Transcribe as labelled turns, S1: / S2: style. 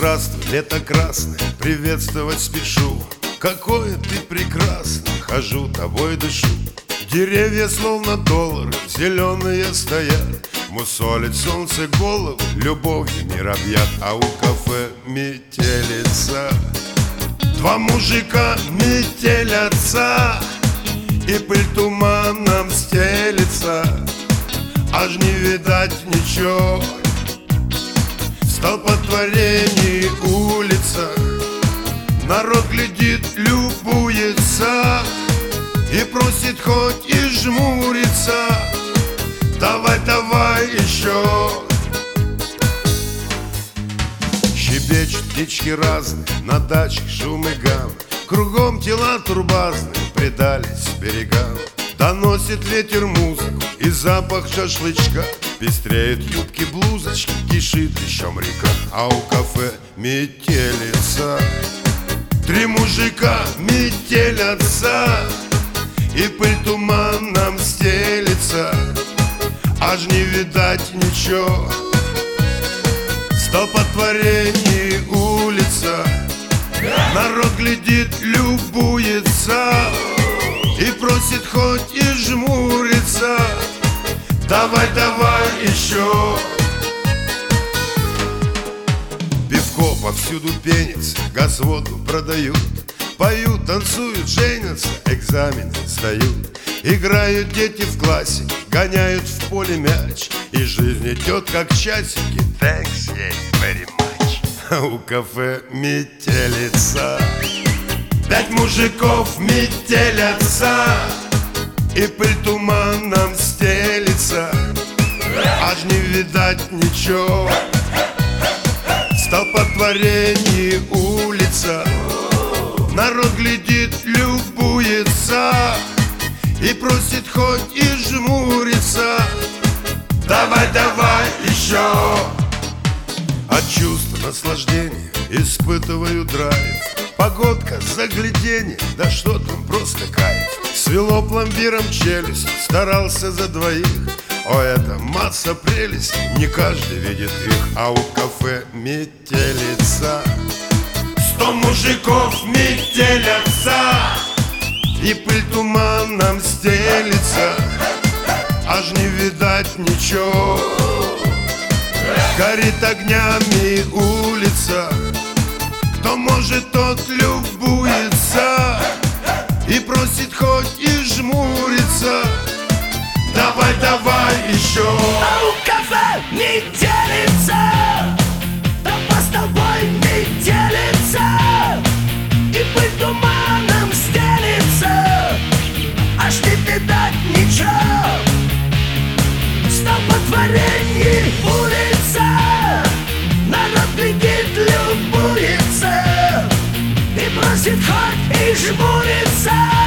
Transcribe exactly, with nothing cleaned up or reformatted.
S1: здравствуй, лето красное, приветствовать спешу. Какое ты прекрасный, хожу, тобой дышу. Деревья словно доллары, зеленые стоят, мусолит солнце голову, любовью мир объят. А у кафе метелица, два мужика метелятся, и пыль туманом стелится, аж не видать ничего. Столпотворение улица, народ глядит, любуется и просит хоть и жмурится. Давай, давай еще. Щебечут птички разные, на дачах шум и гам, кругом тела турбазные предались берегам. Доносит ветер музыку и запах шашлычка, пестреют юбки, блузочки, кишит дыщом река. А у кафе метелица, три мужика метелятся, и пыль туманом стелится, аж не видать ничего. Столпотворение улица, народ глядит, любуется и просит хоть и жмурится. Давай, давай еще. Пивко повсюду пенится, газ воду продают, поют, танцуют, женятся, экзамены сдают. Играют дети в классе, гоняют в поле мяч, и жизнь идет как часики. Thanks, yeah, very much. А у кафе метелица, пять мужиков метелятся, и пыль туманом стелится, аж не видать ничего. Столпотворение улица, народ глядит, любуется и просит хоть и жмурится. Давай, давай еще. От чувства наслаждения испытываю драйв, погодка, загляденье, да что там, просто кайф. Свело пломбиром челюсть, старался за двоих. О, это масса прелестей, не каждый видит их. А у кафе метелица, сто мужиков метелятся, и пыль туманом стелится, аж не видать ничего. Горит огнями улица, кто может, тот любуется и просит хоть и жмурится. Давай, давай еще.
S2: А у кафе метелица, толпа с тобой метелица, и пыль туманом стелится, аж не видать ничего. Столпотворение улица, народ глядит, любуется и просит хоть и жмурится.